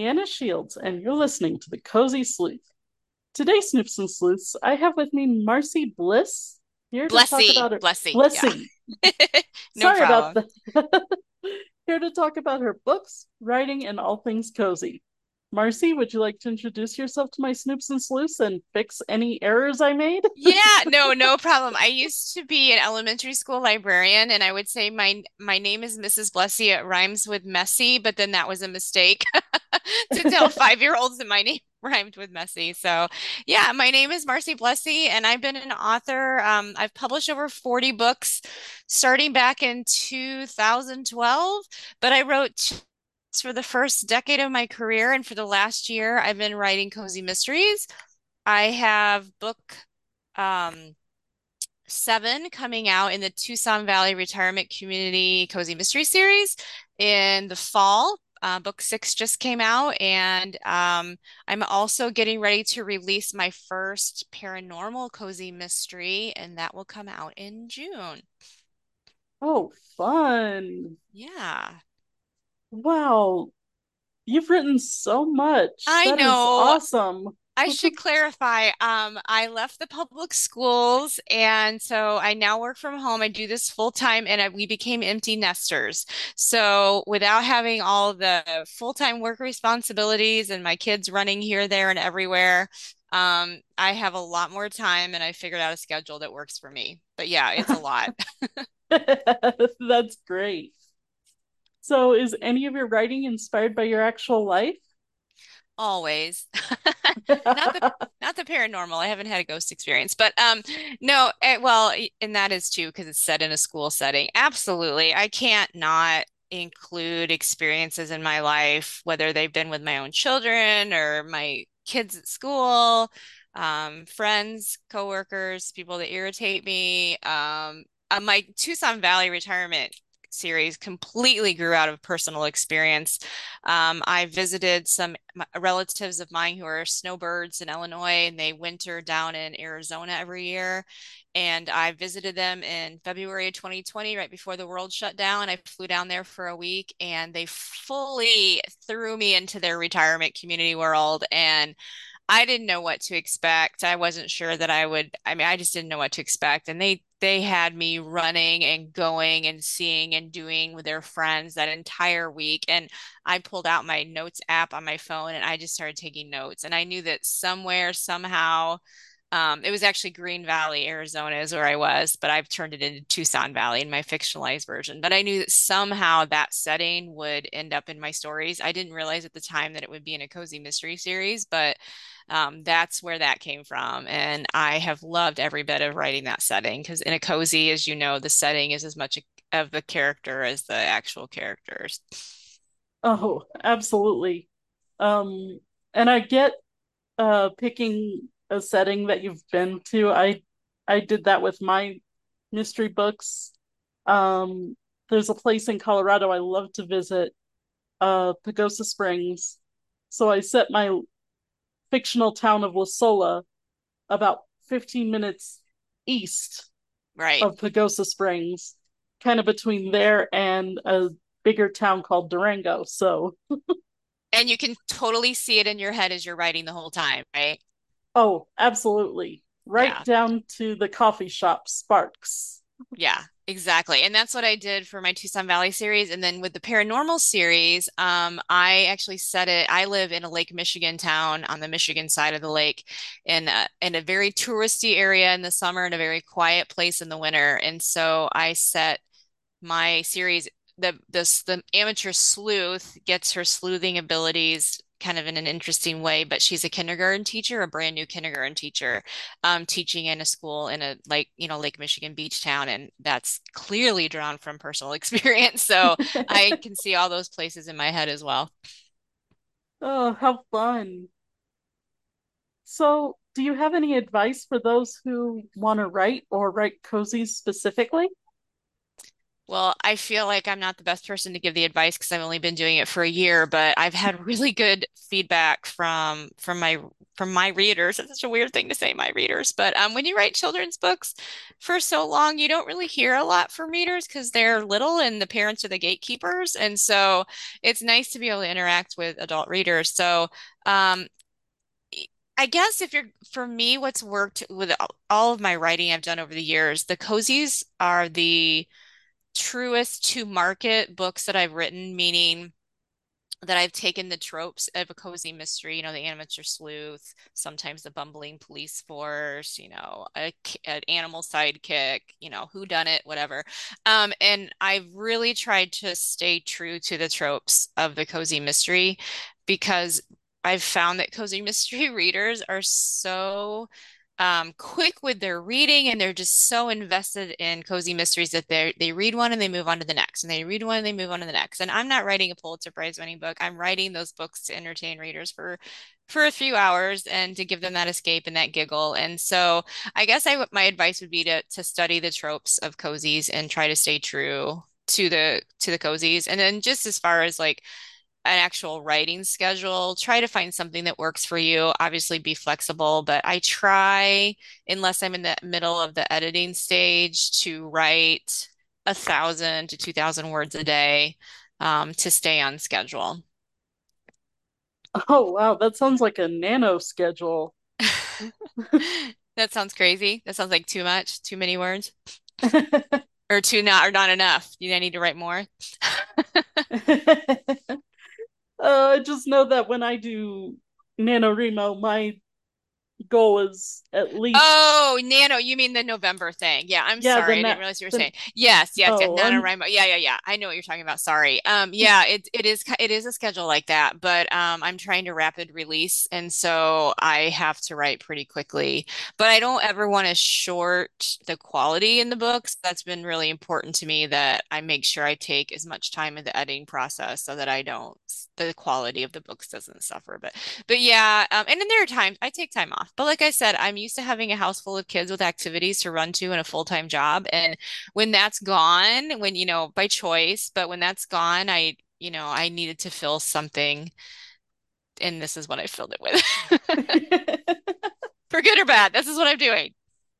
Anna Shields, and you're listening to the Cozy Sleuth. Today, Snoops and Sleuths, I have with me Marcy Bliss here to talk Blessy, about her. Blessy, yeah. Blissy. No Sorry about problem. the. Here to talk about her books, writing, and all things cozy. Marcy, would you like to introduce yourself to my Snoops and Sleuths and fix any errors I made? Yeah, no problem. I used to be an elementary school librarian, and I would say my name is Mrs. Blessy. It rhymes with messy, but then that was a mistake to tell 5-year-olds that my name rhymed with messy. So, yeah, my name is Marcy Blessy, and I've been an author. I've published over 40 books starting back in 2012, but I wrote for the first decade of my career, and for the last year, I've been writing cozy mysteries. I have book um, 7 coming out in the Tucson Valley Retirement Community Cozy Mystery Series in the fall. Book 6 just came out, and I'm also getting ready to release my first paranormal cozy mystery, and that will come out in June. Oh, fun. Yeah, Wow, you've written so much. I That is know. awesome. I should clarify. I left the public schools, and so I now work from home. I do this full time, and we became empty nesters. So without having all the full-time work responsibilities and my kids running here, there, and everywhere, I have a lot more time, and I figured out a schedule that works for me. But yeah, it's a lot. That's great. So, is any of your writing inspired by your actual life? Always. Not the not the paranormal. I haven't had a ghost experience, but no, well, and that is too because it's set in a school setting. Absolutely. I can't not include experiences in my life, whether they've been with my own children or my kids at school, friends, coworkers, people that irritate me. My Tucson Valley retirement series completely grew out of personal experience. I visited some relatives of mine who are snowbirds in Illinois, and they winter down in Arizona every year. And I visited them in February of 2020, right before the world shut down. I flew down there for a week, and they fully threw me into their retirement community world. And I didn't know what to expect. I wasn't sure that I would, I mean, I just didn't know what to expect. And they had me running and going and seeing and doing with their friends that entire week. And I pulled out my notes app on my phone and I just started taking notes. And I knew that somewhere, somehow, it was actually Green Valley, Arizona is where I was, but I've turned it into Tucson Valley in my fictionalized version. But I knew that somehow that setting would end up in my stories. I didn't realize at the time that it would be in a cozy mystery series, but that's where that came from. And I have loved every bit of writing that setting because in a cozy, as you know, the setting is as much of the character as the actual characters. Oh, absolutely. Um, and I get picking a setting that you've been to. I did that with my mystery books. There's a place in Colorado I love to visit, Pagosa Springs. So I set my fictional town of La Sola about 15 minutes east Right. of Pagosa Springs, kind of between there and a bigger town called Durango. So, And you can totally see it in your head as you're writing the whole time, right? oh, absolutely. Right Yeah. down to the coffee shop Sparks. Yeah, exactly. And that's what I did for my Tucson Valley series. And then with the paranormal series, I actually set it, I live in a Lake Michigan town on the Michigan side of the lake in a very touristy area in the summer and a very quiet place in the winter. And so I set my series the amateur sleuth gets her sleuthing abilities kind of in an interesting way, but she's a kindergarten teacher, a brand new kindergarten teacher, teaching in a school in a Lake Michigan beach town, and that's clearly drawn from personal experience. So I can see all those places in my head as well. Oh, how fun. So, do you have any advice for those who want to write or write cozies specifically? Well, I feel like I'm not the best person to give the advice because I've only been doing it for a year, but I've had really good feedback from my readers. It's such a weird thing to say, my readers, but when you write children's books for so long, you don't really hear a lot from readers because they're little and the parents are the gatekeepers, and so it's nice to be able to interact with adult readers. So, um, I guess if you're for me, what's worked with all of my writing I've done over the years, the cozies are the truest to market books that I've written, meaning that I've taken the tropes of a cozy mystery, the amateur sleuth, sometimes the bumbling police force, an animal sidekick, who done it, whatever. And I've really tried to stay true to the tropes of the cozy mystery because I've found that cozy mystery readers are so quick with their reading and they're just so invested in cozy mysteries that they read one and they move on to the next and they read one and they move on to the next. And I'm not writing a Pulitzer Prize winning book. I'm writing those books to entertain readers for a few hours and to give them that escape and that giggle. And so I guess my advice would be to study the tropes of cozies and try to stay true to the cozies. And then just as far as like an actual writing schedule. Try to find something that works for you. Obviously, be flexible, but I try, unless I'm in the middle of the editing stage, to write 1,000 to 2,000 words a day to stay on schedule. Oh wow, that sounds like a nano schedule. That sounds crazy. That sounds like too much, too many words, or not enough. I need to write more? I just know that when I do NaNoWriMo, my goal is at least, Oh, Nano, you mean the November thing. Yeah, I'm yeah, sorry. I didn't realize you were the saying. Yes, yes, yes. oh, NaNoWriMo. Yeah, yeah, yeah. I know what you're talking about. Sorry. Yeah, it is a schedule like that, but I'm trying to rapid release, and so I have to write pretty quickly. But I don't ever want to short the quality in the books. That's been really important to me that I make sure I take as much time in the editing process so that the quality of the books doesn't suffer. But yeah, and then there are times I take time off. But like I said, I'm used to having a house full of kids with activities to run to and a full-time job. And when that's gone, by choice, but when that's gone, I needed to fill something, and this is what I filled it with. For good or bad, this is what I'm doing.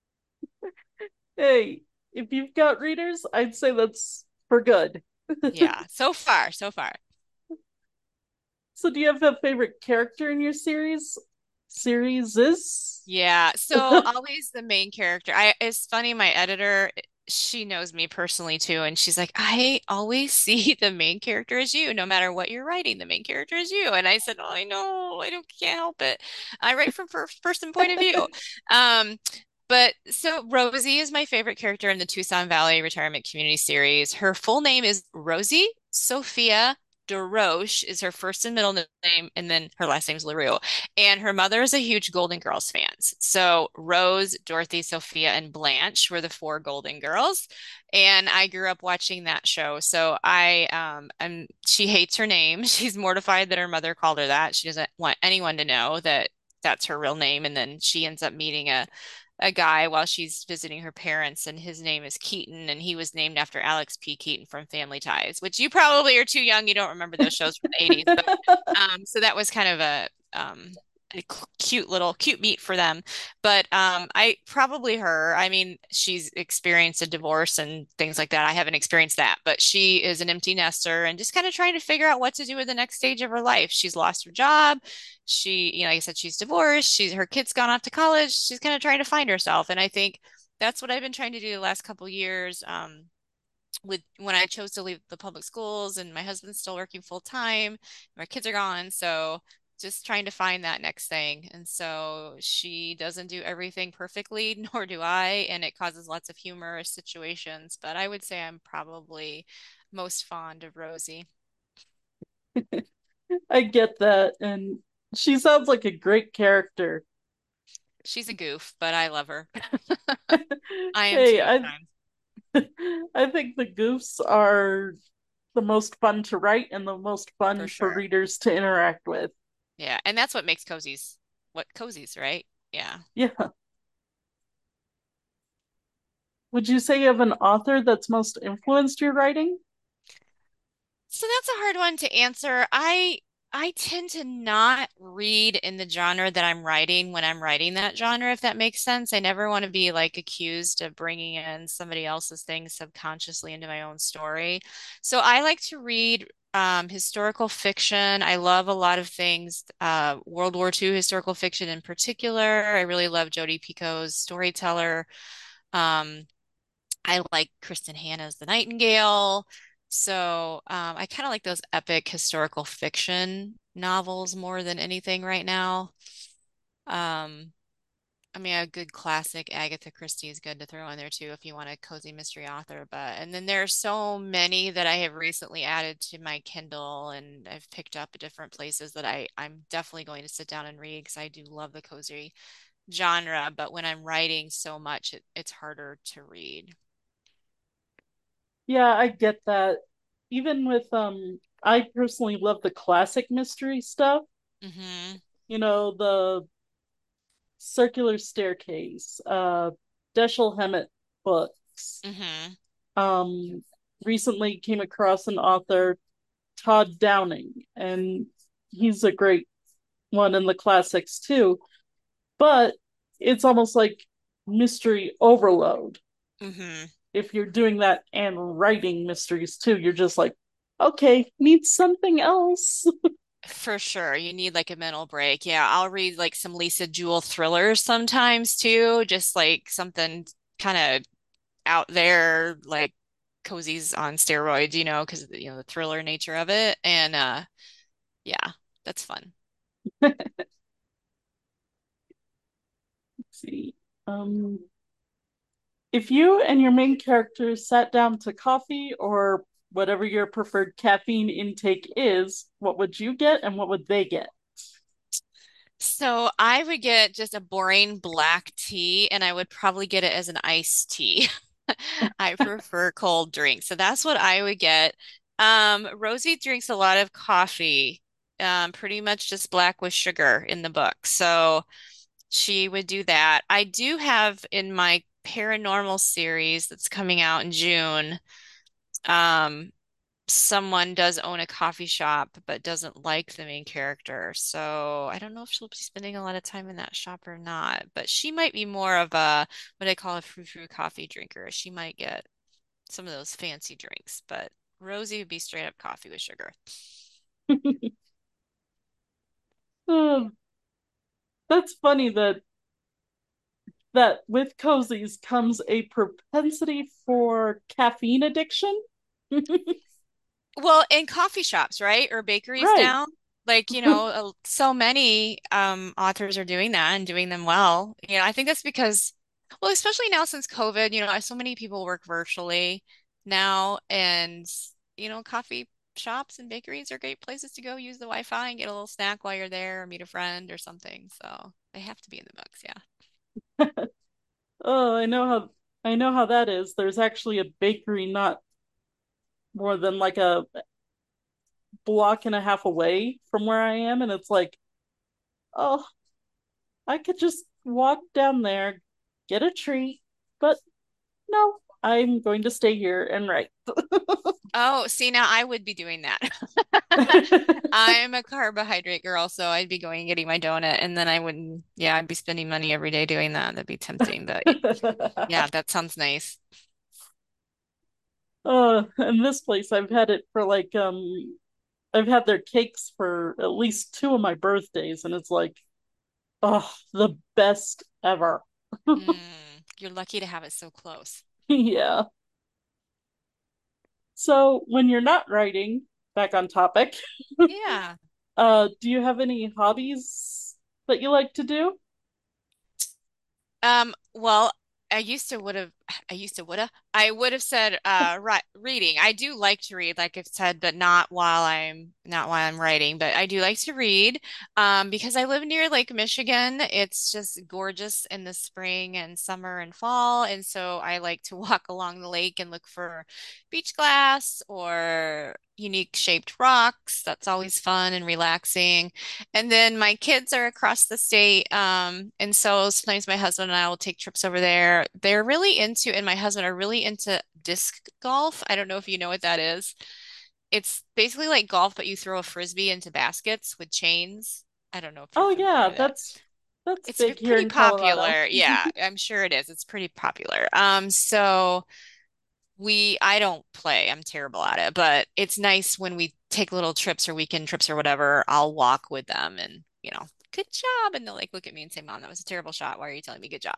hey, if you've got readers, I'd say that's for good. Yeah, so far, so far. So, do you have a favorite character in your Series is? Yeah, so always the main character. It's funny, my editor, she knows me personally too, and she's like, I always see the main character as you, no matter what you're writing, the main character is you. And I said, oh, I know, can't help it. I write from first person point of view. Um, but so Rosie is my favorite character in the Tucson Valley Retirement Community series. Her full name is Rosie Sophia DeRoche is her first and middle name, and then her last name is LaRue. And her mother is a huge Golden Girls fan. So Rose, Dorothy, Sophia, and Blanche were the four Golden Girls. And I grew up watching that show. So and she hates her name. She's mortified that her mother called her that. She doesn't want anyone to know that that's her real name. And then she ends up meeting a guy while she's visiting her parents, and his name is Keaton, and he was named after Alex P. Keaton from Family Ties, which you probably are too young. You don't remember those shows from the 80s, but so that was kind of a cute meet for them. But I probably her. I mean, she's experienced a divorce and things like that. I haven't experienced that, but she is an empty nester and just kind of trying to figure out what to do with the next stage of her life. She's lost her job. Like I said, she's divorced. Her kid's gone off to college. She's kind of trying to find herself. And I think that's what I've been trying to do the last couple of years. With when I chose to leave the public schools and my husband's still working full time, my kids are gone. So just trying to find that next thing. And so she doesn't do everything perfectly, nor do I, and it causes lots of humorous situations. But I would say I'm probably most fond of Rosie. I get that. And she sounds like a great character. She's a goof, but I love her. I am too Hey, at times, I think the goofs are the most fun to write and the most for fun for sure. readers to interact with. Yeah, and that's what makes cozies, right? Yeah. Yeah. would you say you have an author that's most influenced your writing? So that's a hard one to answer. I tend to not read in the genre that I'm writing when I'm writing that genre, if that makes sense. I never want to be like accused of bringing in somebody else's things subconsciously into my own story. So I like to read historical fiction. I love a lot of things, World War II historical fiction in particular. I really love Jodi Picoult's Storyteller. Um, I like Kristen Hanna's The Nightingale. So I kind of like those epic historical fiction novels more than anything right now. Um, I mean, a good classic Agatha Christie is good to throw in there too if you want a cozy mystery author. But and then there are so many that I have recently added to my Kindle and I've picked up at different places that I'm definitely going to sit down and read because I do love the cozy genre. But when I'm writing so much, it's harder to read. Yeah, I get that. Even with I personally love the classic mystery stuff. Hmm. You know, the Circular Staircase, Dashiell Hammett books. Hmm. Um, Recently came across an author, Todd Downing, and he's a great one in the classics too. But it's almost like mystery overload. Hmm. If you're doing that and writing mysteries too, you're just like, okay, need something else. For sure. You need like a mental break. Yeah, I'll read like some Lisa Jewell thrillers sometimes too, just like something kind of out there, like cozy's on steroids, because the thriller nature of it. And yeah, that's fun. Let's see. Um, if you and your main character sat down to coffee or whatever your preferred caffeine intake is, what would you get and what would they get? So I would get just a boring black tea and I would probably get it as an iced tea. I prefer cold drinks. So that's what I would get. Rosie drinks a lot of coffee, pretty much just black with sugar in the book. So she would do that. I do have in my paranormal series that's coming out in June, um, someone does own a coffee shop but doesn't like the main character. So I don't know if she'll be spending a lot of time in that shop or not, but she might be more of a what I call a frou-frou coffee drinker. She might get some of those fancy drinks, but Rosie would be straight up coffee with sugar. Oh, that's funny that with cozies comes a propensity for caffeine addiction. Well, in coffee shops, right? Or bakeries Right. now. Like, so many authors are doing that and doing them well. I think that's because, well, especially now since COVID, so many people work virtually now and, coffee shops and bakeries are great places to go use the Wi-Fi and get a little snack while you're there or meet a friend or something. So they have to be in the books, yeah. Oh, I know how that is. There's actually a bakery not more than like a block and a half away from where I am, and it's like, oh, I could just walk down there, get a treat, but no, I'm going to stay here and write. Oh, see, now I would be doing that. I'm a carbohydrate girl, so I'd be going and getting my donut, and then I wouldn't, yeah, I'd be spending money every day doing that. That'd be tempting, but yeah, that sounds nice. In this place, I've had it for like I've had their cakes for at least two of my birthdays, and it's like, oh, the best ever. You're lucky to have it so close. Yeah. So when you're not writing, back on topic, Yeah. do you have any hobbies that you like to do? Well, I would have said reading. I do like to read, like I've said, but not while I'm writing, but I do like to read because I live near Lake Michigan. It's just gorgeous in the spring and summer and fall, and so I like to walk along the lake and look for beach glass or unique shaped rocks. That's always fun and relaxing. And then my kids are across the state. And so sometimes my husband and I will take trips over there. They're really into into, and my husband are really into disc golf. I don't know if you know what that is. It's basically like golf, but you throw a frisbee into baskets with chains. I don't know if you're Oh familiar yeah, with that. that's It's big here pretty in Colorado. popular. Yeah, I'm sure it is. It's pretty popular. So I don't play. I'm terrible at it, but it's nice when we take little trips or weekend trips or whatever. I'll walk with them and, good job. And they'll like look at me and say, Mom, that was a terrible shot. Why are you telling me good job?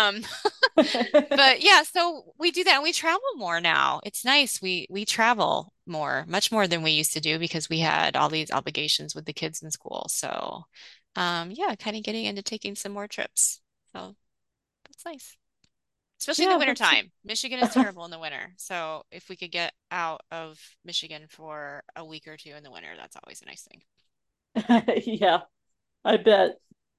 But yeah, so we do that and we travel more now. It's nice. We travel more, much more than we used to do because we had all these obligations with the kids in school. So yeah, kind of getting into taking some more trips. So that's nice. Especially in the Yeah, winter that's time. Michigan is terrible in the winter. So if we could get out of Michigan for a week or two in the winter, that's always a nice thing. yeah, I bet.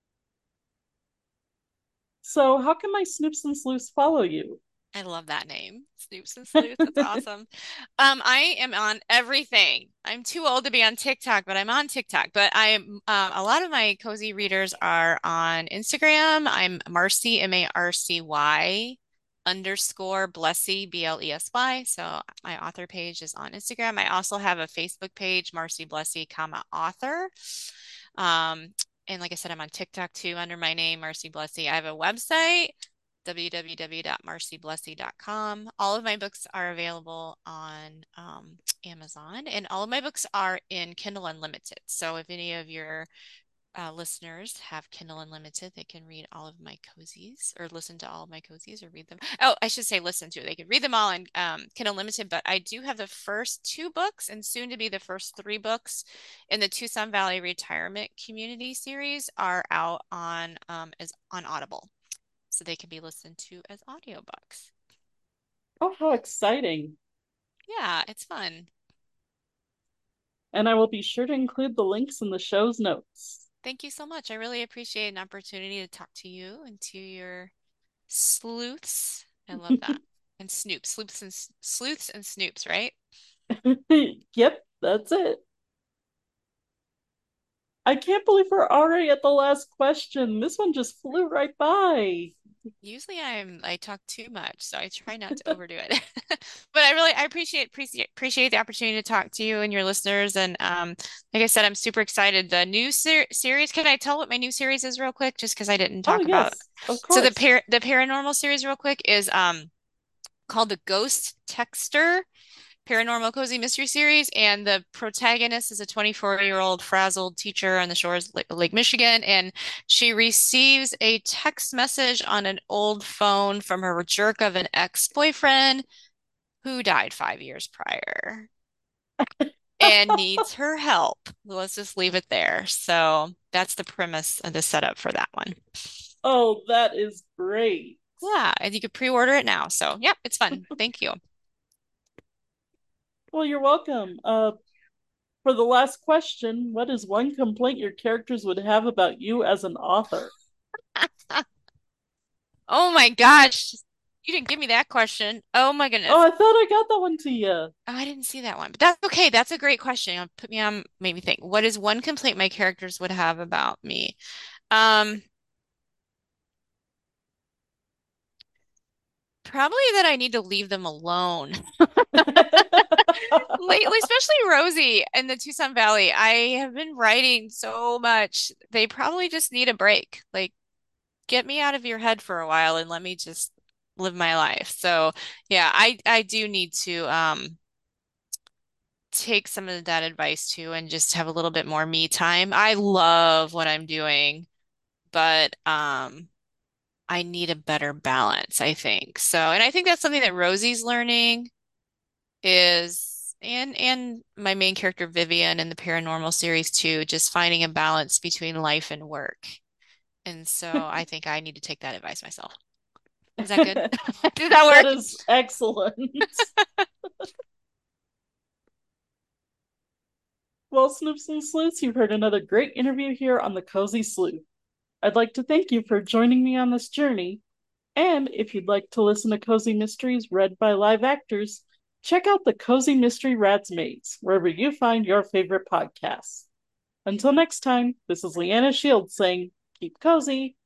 So how can my Snoops and Sleuths follow you? I love that name. Snoops and Sleuth. That's awesome. I am on everything. I'm too old to be on TikTok, but I'm on TikTok. But I'm a lot of my cozy readers are on Instagram. I'm Marcy, Marcy underscore Blessy, Blesy. So my author page is on Instagram. I also have a Facebook page, Marcy Blessy, comma author. And like I said, I'm on TikTok too under my name, Marcy Blessy. I have a website www.marcyblessy.com. All of my books are available on Amazon, and all of my books are in Kindle Unlimited. So if any of your listeners have Kindle Unlimited, they can read all of my cozies or listen to all of my cozies or read them. Oh, I should say listen to it. They can read them all in Kindle Unlimited, but I do have the first two books and soon to be the first three books in the Tucson Valley Retirement Community series are out on as on Audible. So they can be listened to as audiobooks. Oh, how exciting. Yeah, it's fun. And I will be sure to include the links in the show's notes. Thank you so much. I really appreciate an opportunity to talk to you and to your sleuths. I love that. And snoops, sleuths and snoops, right? Yep, that's it. I can't believe we're already at the last question. This one just flew right by. Usually I talk too much, so I try not to overdo it. But I appreciate the opportunity to talk to you and your listeners. And like I said, I'm super excited. The new series. Can I tell what my new series is real quick? Just because I didn't Oh, talk about. yes, of So course. the paranormal series real quick is called the Ghost Texter Paranormal Cozy Mystery Series, and the protagonist is a 24-year-old frazzled teacher on the shores of Lake Michigan, and she receives a text message on an old phone from her jerk of an ex-boyfriend who died 5 years prior and needs her help. Let's just leave it there. So that's the premise of the setup for that one. Oh, that is great. Yeah, and you could pre-order it now. So, yeah, it's fun. Thank you. Well, you're welcome. For the last question, what is one complaint your characters would have about you as an author? Oh my gosh. You didn't give me that question. Oh my Oh, goodness. I thought I got that one to you. Oh, I didn't see that one, but that's okay. That's a great question. Put me on, made me think. What is one complaint my characters would have about me? Um, Probably that I need to leave them alone. Lately, especially Rosie in the Tucson Valley. I have been writing so much. They probably just need a break. Like, get me out of your head for a while and let me just live my life. So, yeah, I do need to take some of that advice too and just have a little bit more me time. I love what I'm doing, but I need a better balance, I think. So, and I think that's something that Rosie's learning is and my main character Vivian in the paranormal series too, just finding a balance between life and work. And so I think I need to take that advice myself. Is that good? Did that That work? is excellent. Well, Snoops and Sleuths, you've heard another great interview here on the Cozy Sleuth. I'd like to thank you for joining me on this journey. And if you'd like to listen to Cozy Mysteries read by live actors, check out the Cozy Mystery Radsmaids, wherever you find your favorite podcasts. Until next time, this is Leanna Shields saying, keep cozy.